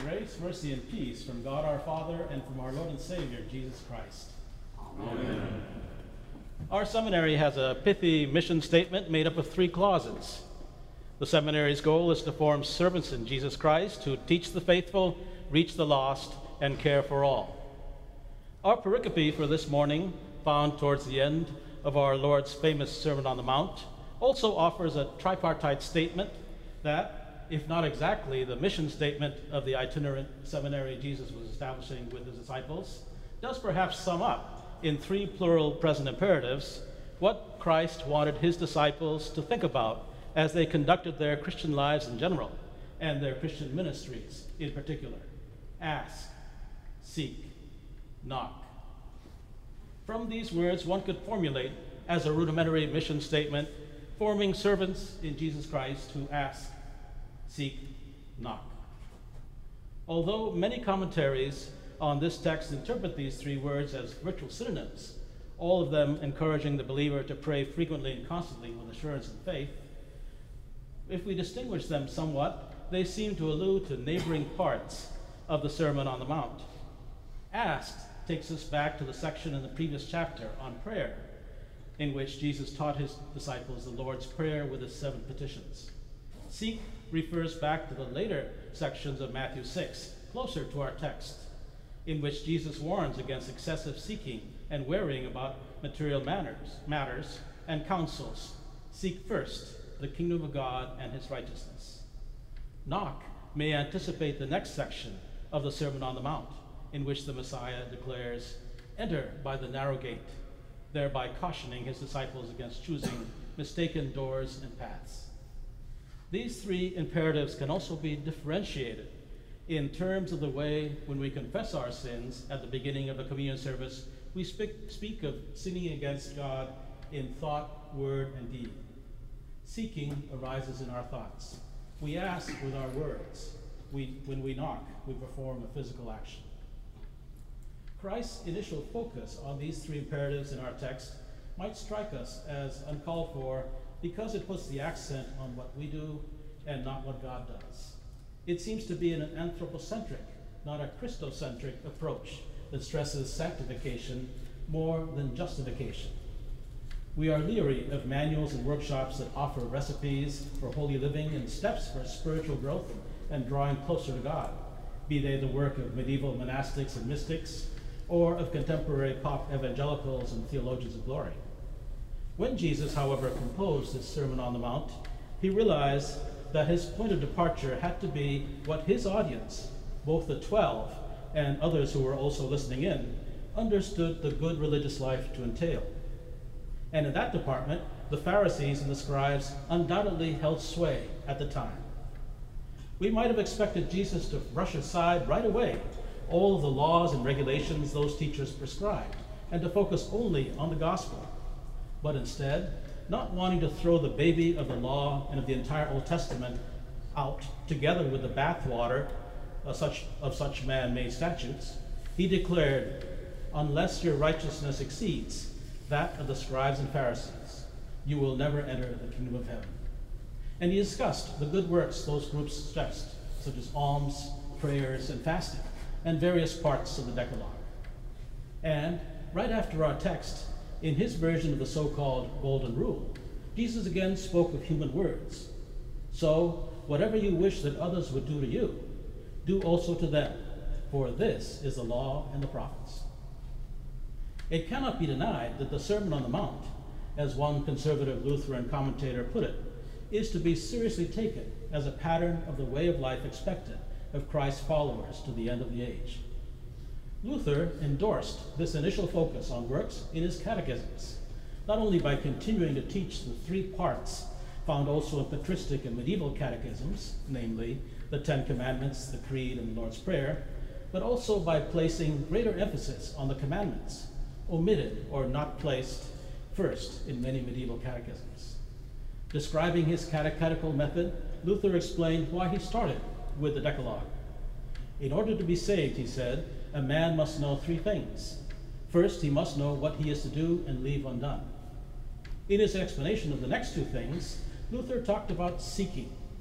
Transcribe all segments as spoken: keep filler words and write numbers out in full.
Grace, mercy, and peace from God our Father and from our Lord and Savior, Jesus Christ. Amen. Our seminary has a pithy mission statement made up of three clauses. The seminary's goal is to form servants in Jesus Christ who teach the faithful, reach the lost, and care for all. Our pericope for this morning, found towards the end of our Lord's famous Sermon on the Mount, also offers a tripartite statement that, if not exactly the mission statement of the itinerant seminary Jesus was establishing with his disciples, does perhaps sum up in three plural present imperatives what Christ wanted his disciples to think about as they conducted their Christian lives in general and their Christian ministries in particular. Ask, seek, knock. From these words, one could formulate as a rudimentary mission statement, forming servants in Jesus Christ who ask, seek, knock. Although many commentaries on this text interpret these three words as virtual synonyms, all of them encouraging the believer to pray frequently and constantly with assurance and faith, if we distinguish them somewhat, they seem to allude to neighboring parts of the Sermon on the Mount. Ask takes us back to the section in the previous chapter on prayer, in which Jesus taught his disciples the Lord's Prayer with its seven petitions. Seek refers back to the later sections of Matthew six, closer to our text, in which Jesus warns against excessive seeking and worrying about material matters, matters and counsels. Seek first the kingdom of God and his righteousness. Knock may anticipate the next section of the Sermon on the Mount, in which the Messiah declares, "Enter by the narrow gate," thereby cautioning his disciples against choosing mistaken doors and paths. These three imperatives can also be differentiated in terms of the way, when we confess our sins at the beginning of a communion service, we speak, speak of sinning against God in thought, word, and deed. Seeking arises in our thoughts. We ask with our words. We, when we knock, we perform a physical action. Christ's initial focus on these three imperatives in our text might strike us as uncalled for because it puts the accent on what we do and not what God does. It seems to be an anthropocentric, not a Christocentric approach that stresses sanctification more than justification. We are leery of manuals and workshops that offer recipes for holy living and steps for spiritual growth and drawing closer to God, be they the work of medieval monastics and mystics or of contemporary pop evangelicals and theologians of glory. When Jesus, however, composed his Sermon on the Mount, he realized that his point of departure had to be what his audience, both the twelve and others who were also listening in, understood the good religious life to entail. And in that department, the Pharisees and the scribes undoubtedly held sway at the time. We might have expected Jesus to brush aside right away all of the laws and regulations those teachers prescribed and to focus only on the gospel. But instead, not wanting to throw the baby of the law and of the entire Old Testament out together with the bathwater of such, of such man-made statutes, he declared, "Unless your righteousness exceeds that of the scribes and Pharisees, you will never enter the kingdom of heaven." And he discussed the good works those groups stressed, such as alms, prayers, and fasting, and various parts of the Decalogue. And right after our text, in his version of the so-called Golden Rule, Jesus again spoke of human words. "So, whatever you wish that others would do to you, do also to them, for this is the law and the prophets." It cannot be denied that the Sermon on the Mount, as one conservative Lutheran commentator put it, is to be seriously taken as a pattern of the way of life expected of Christ's followers to the end of the age. Luther endorsed this initial focus on works in his catechisms, not only by continuing to teach the three parts found also in patristic and medieval catechisms, namely the Ten Commandments, the Creed, and the Lord's Prayer, but also by placing greater emphasis on the commandments, omitted or not placed first in many medieval catechisms. Describing his catechetical method, Luther explained why he started with the Decalogue. In order to be saved, he said, a man must know three things. First, he must know what he is to do and leave undone. In his explanation of the next two things, Luther talked about seeking.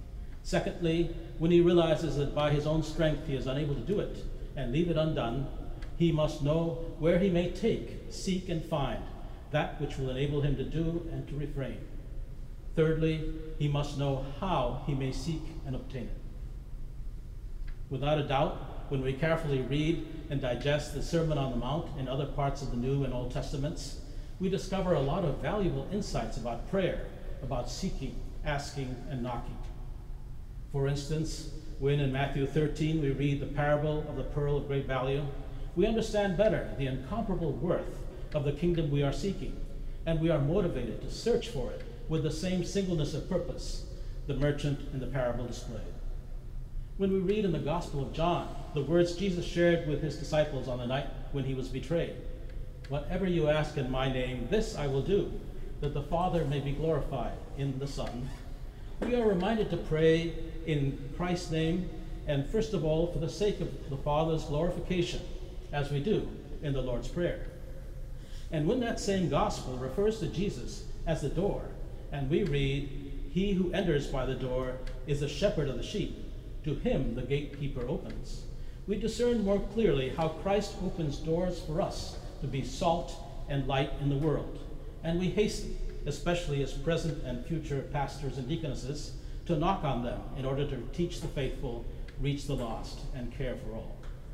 Secondly, when he realizes that by his own strength he is unable to do it and leave it undone, he must know where he may take, seek, and find that which will enable him to do and to refrain. Thirdly, he must know how he may seek and obtain it. Without a doubt, when we carefully read and digest the Sermon on the Mount in other parts of the New and Old Testaments, we discover a lot of valuable insights about prayer, about seeking, asking, and knocking. For instance, when in Matthew thirteen we read the parable of the pearl of great value, we understand better the incomparable worth of the kingdom we are seeking, and we are motivated to search for it with the same singleness of purpose the merchant in the parable displayed. When we read in the Gospel of John the words Jesus shared with his disciples on the night when he was betrayed, "Whatever you ask in my name, this I will do, that the Father may be glorified in the Son," we are reminded to pray in Christ's name, and first of all for the sake of the Father's glorification, as we do in the Lord's Prayer. And when that same gospel refers to Jesus as the door, and we read, "He who enters by the door is the shepherd of the sheep. To him the gatekeeper opens," we discern more clearly how Christ opens doors for us to be salt and light in the world. And we hasten, especially as present and future pastors and deaconesses, to knock on them in order to teach the faithful, reach the lost, and care for all.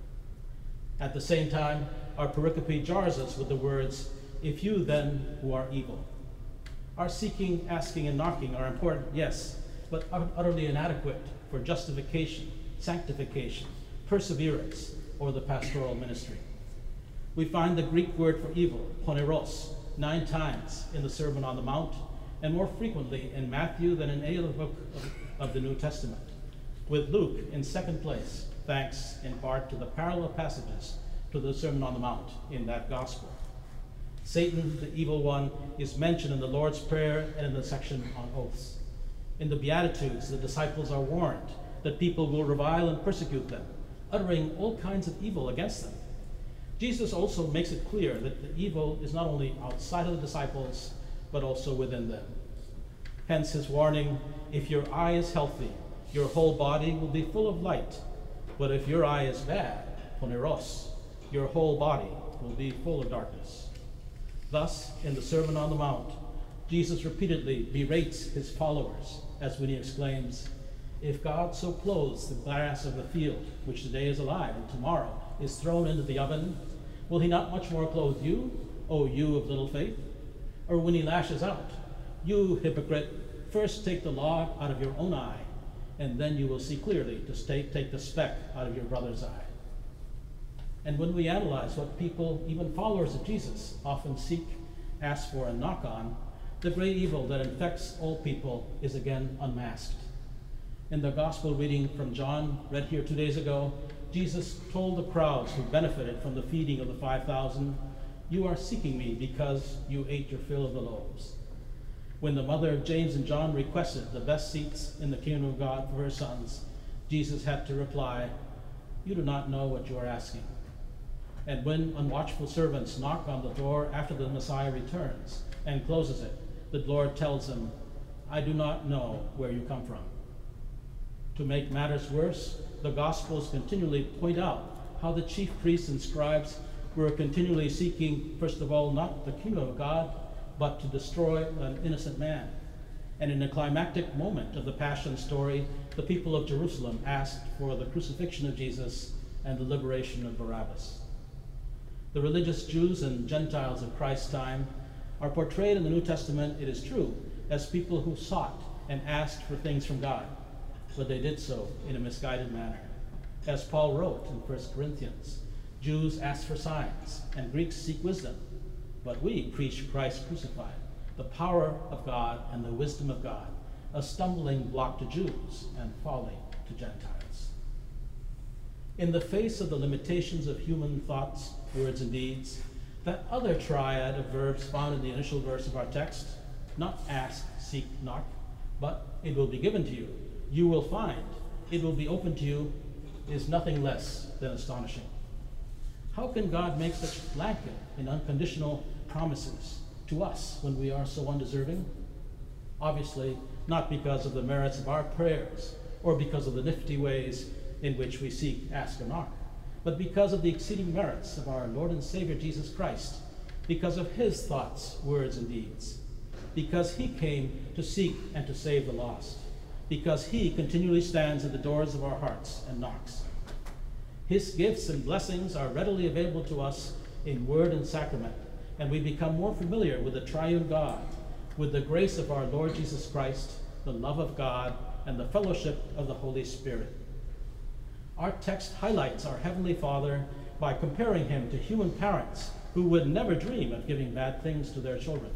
At the same time, our pericope jars us with the words, "If you then who are evil." Our seeking, asking, and knocking are important, yes, but utterly inadequate for justification, sanctification, perseverance, or the pastoral ministry. We find the Greek word for evil, poneros, nine times in the Sermon on the Mount, and more frequently in Matthew than in any other book of, of the New Testament, with Luke in second place, thanks in part to the parallel passages to the Sermon on the Mount in that gospel. Satan, the evil one, is mentioned in the Lord's Prayer and in the section on oaths. In the Beatitudes, the disciples are warned that people will revile and persecute them, uttering all kinds of evil against them. Jesus also makes it clear that the evil is not only outside of the disciples, but also within them. Hence his warning, "If your eye is healthy, your whole body will be full of light. But if your eye is bad, poneros, your whole body will be full of darkness." Thus, in the Sermon on the Mount, Jesus repeatedly berates his followers, as when he exclaims, "If God so clothes the grass of the field, which today is alive and tomorrow is thrown into the oven, will he not much more clothe you, O you of little faith?" Or when he lashes out, "You hypocrite, first take the log out of your own eye, and then you will see clearly to stay, take the speck out of your brother's eye." And when we analyze what people, even followers of Jesus, often seek, ask for, and knock on, the great evil that infects all people is again unmasked. In the gospel reading from John, read here two days ago, Jesus told the crowds who benefited from the feeding of the five thousand, "You are seeking me because you ate your fill of the loaves." When the mother of James and John requested the best seats in the kingdom of God for her sons, Jesus had to reply, "You do not know what you are asking." And when unwatchful servants knock on the door after the Messiah returns and closes it, the Lord tells them, "I do not know where you come from." To make matters worse, the Gospels continually point out how the chief priests and scribes were continually seeking, first of all, not the kingdom of God, but to destroy an innocent man. And in a climactic moment of the Passion story, the people of Jerusalem asked for the crucifixion of Jesus and the liberation of Barabbas. The religious Jews and Gentiles of Christ's time are portrayed in the New Testament, it is true, as people who sought and asked for things from God, but they did so in a misguided manner. As Paul wrote in First Corinthians, Jews ask for signs, and Greeks seek wisdom, but we preach Christ crucified, the power of God and the wisdom of God, a stumbling block to Jews and folly to Gentiles. In the face of the limitations of human thoughts, words, and deeds, that other triad of verbs found in the initial verse of our text, not ask, seek, knock, but it will be given to you, you will find, it will be open to you, is nothing less than astonishing. How can God make such blanket and unconditional promises to us when we are so undeserving? Obviously, not because of the merits of our prayers or because of the nifty ways in which we seek, ask, and knock, but because of the exceeding merits of our Lord and Savior Jesus Christ, because of his thoughts, words, and deeds, because he came to seek and to save the lost, because he continually stands at the doors of our hearts and knocks. His gifts and blessings are readily available to us in word and sacrament, and we become more familiar with the triune God, with the grace of our Lord Jesus Christ, the love of God, and the fellowship of the Holy Spirit. Our text highlights our Heavenly Father by comparing him to human parents who would never dream of giving bad things to their children.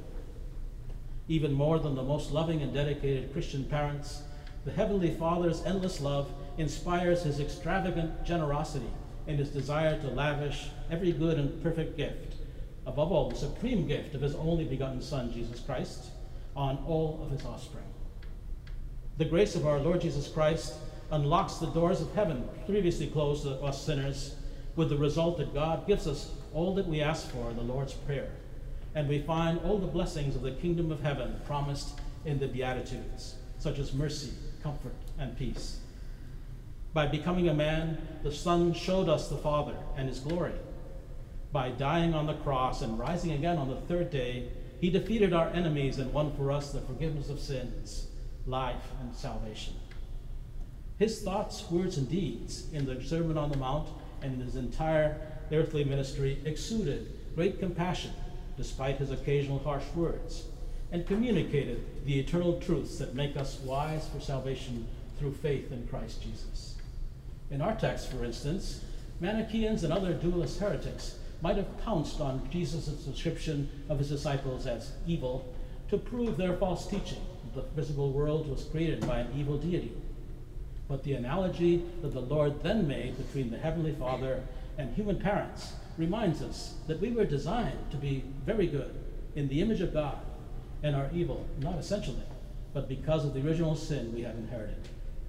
Even more than the most loving and dedicated Christian parents, the Heavenly Father's endless love inspires his extravagant generosity and his desire to lavish every good and perfect gift, above all the supreme gift of his only begotten Son, Jesus Christ, on all of his offspring. The grace of our Lord Jesus Christ unlocks the doors of heaven previously closed to us sinners, with the result that God gives us all that we ask for in the Lord's Prayer, and we find all the blessings of the kingdom of heaven promised in the Beatitudes, such as mercy, comfort, and peace. By becoming a man, the Son showed us the Father and his glory. By dying on the cross and rising again on the third day, he defeated our enemies and won for us the forgiveness of sins, life, and salvation. His thoughts, words, and deeds in the Sermon on the Mount and in his entire earthly ministry exuded great compassion despite his occasional harsh words, and communicated the eternal truths that make us wise for salvation through faith in Christ Jesus. In our text, for instance, Manichaeans and other dualist heretics might have pounced on Jesus' description of his disciples as evil to prove their false teaching that the physical world was created by an evil deity. But the analogy that the Lord then made between the Heavenly Father and human parents reminds us that we were designed to be very good in the image of God and are evil, not essentially, but because of the original sin we have inherited.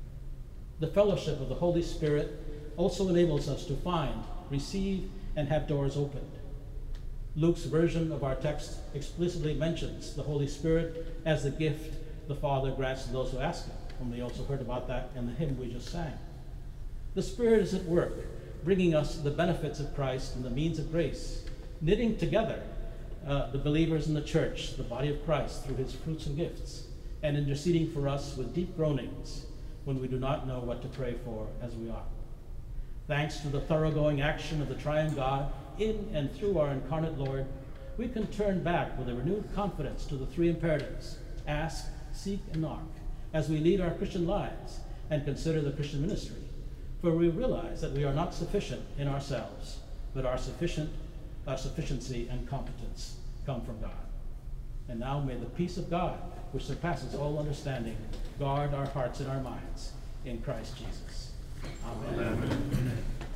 The fellowship of the Holy Spirit also enables us to find, receive, and have doors opened. Luke's version of our text explicitly mentions the Holy Spirit as the gift the Father grants to those who ask him, and we also heard about that in the hymn we just sang. The Spirit is at work, bringing us the benefits of Christ and the means of grace, knitting together uh, the believers in the church, the body of Christ, through his fruits and gifts, and interceding for us with deep groanings when we do not know what to pray for as we ought. Thanks to the thoroughgoing action of the triune God in and through our incarnate Lord, we can turn back with a renewed confidence to the three imperatives: ask, seek, and knock, as we lead our Christian lives and consider the Christian ministry. For we realize that we are not sufficient in ourselves, but our sufficient, our sufficiency and competence come from God. And now may the peace of God, which surpasses all understanding, guard our hearts and our minds in Christ Jesus. Amen. Amen.